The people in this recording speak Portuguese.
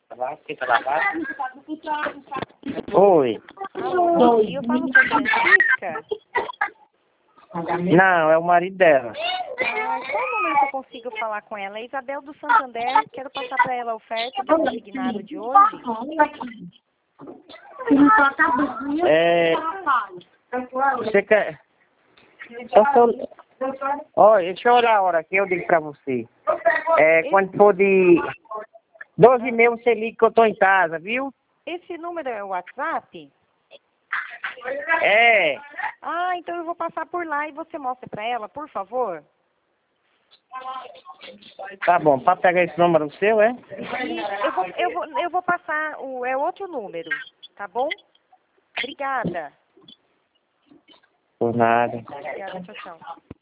Oi. Alô, eu falo com a Francisca. Não, é o marido dela. Qual número que eu consigo falar com ela? É Isabel do Santander. Quero passar para ela a oferta do consignado de hoje. Você quer... Olha, deixa eu olhar a hora que eu digo pra você. Quando for de 12h30 você liga que eu tô em casa, viu? Esse número é o WhatsApp? É. Então eu vou passar por lá e você mostra para ela, por favor. Tá bom, para pegar esse número seu, é? Eu vou passar outro número, tá bom? Obrigada. Por nada. Obrigada, tchau, tchau.